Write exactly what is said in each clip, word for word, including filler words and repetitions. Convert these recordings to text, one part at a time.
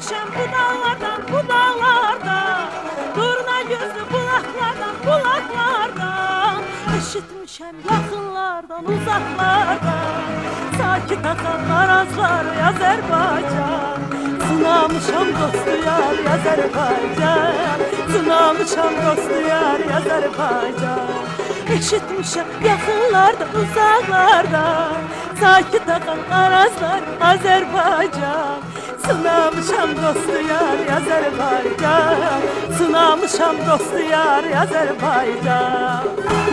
Eşitmişem bu dağlardan, bu dağlardan, durna gözlü bulaklardan, bulaklardan. Eşitmişem yakınlardan, uzaklardan, sakit akan arazlar Azerbaycan. Sınamışam dostu yar Azerbaycan, sınamışam dostu yar Azerbaycan. Eşitmişem yakınlardan, uzaklardan, sakit akan arazlar Azerbaycan. Sınamışam dostu yar Azerbaycan, sınamışam dostu yar Azerbaycan.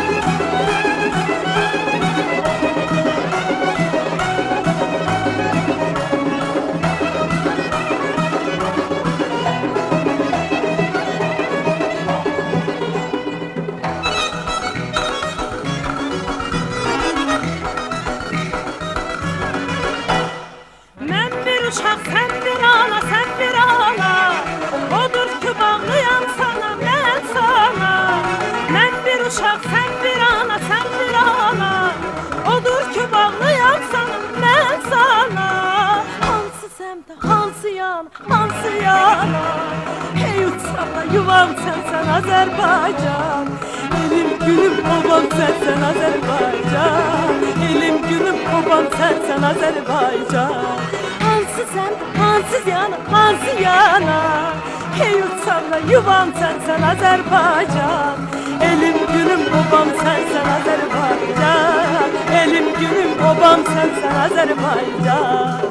Uşaq sen bir ana, sen bir ana, odur ki bağlıyam sana, mən sana. Mən bir uşaq sen bir ana, sen bir ana, odur ki bağlıyam sana, mən sana. Hansı səmtə, hansı yana, hansı yana, hey uçsam da yuvam sənsən Azərbaycan. Elim gülüm obam sənsən Azərbaycan, elim gülüm obam sənsən Azərbaycan. Hansı sen, hansı yana, hansı yana, hey uçsam da yuvam sensen Azerbaycan. Elim günüm babam sensen Azerbaycan, elim günüm babam sensen Azerbaycan.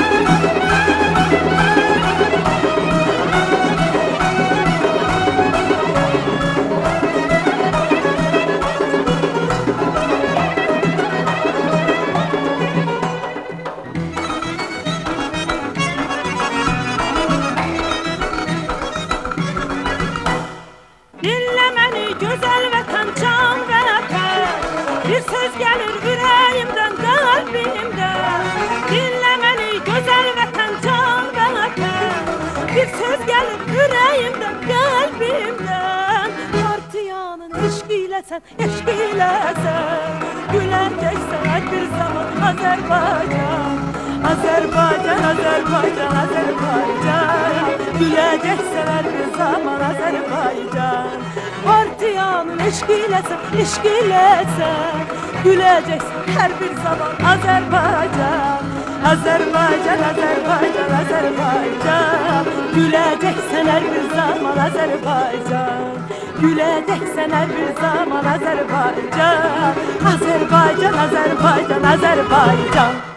Güzel vatan, can vatan, bir söz gelir yüreğimden, kalbimden. Dinlemeli güzel vatan, can vatan, bir söz gelir yüreğimden, kalbimden. Partiyanın eşkiyle sen, eşkiyle sen, güleceksen her bir zaman Azerbaycan. Azerbaycan, Azerbaycan, Azerbaycan, güleceksen her bir zaman Azerbaycan. Partiyanın eşkiyle sen, eşkiyle sen, güleceksin her bir zaman Azerbaycan. Azerbaycan, Azerbaycan, Azerbaycan, güleceksin her bir zaman Azerbaycan. Güleceksin her bir zaman Azerbaycan. Azerbaycan, Azerbaycan, Azerbaycan.